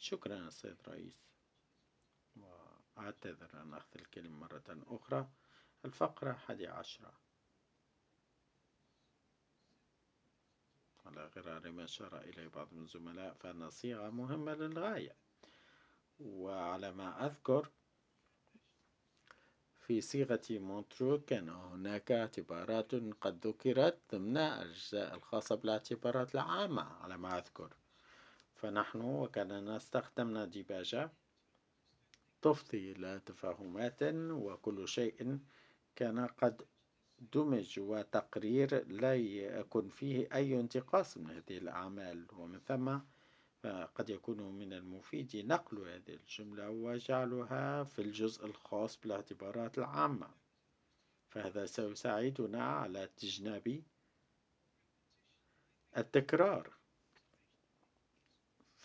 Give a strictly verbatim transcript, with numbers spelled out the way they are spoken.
شكرا يا سيد رئيس، وأعتذر أن أخذ الكلمة مرة أخرى. الفقرة الحادية عشرة، على غرار ما أشار إليه بعض من الزملاء، فإن صيغة مهمة للغاية. وعلى ما أذكر في صيغة مونترو كان هناك اعتبارات قد ذكرت ضمن الأجزاء الخاصة بالاعتبارات العامة على ما أذكر. فنحن وكاننا استخدمنا ديباجة تفضي إلى تفاهمات، وكل شيء كان قد دمج، وتقرير لا يكون فيه أي انتقاص من هذه الأعمال، ومن ثم قد يكون من المفيد نقل هذه الجملة وجعلها في الجزء الخاص بالاعتبارات العامة، فهذا سيساعدنا على تجنب التكرار.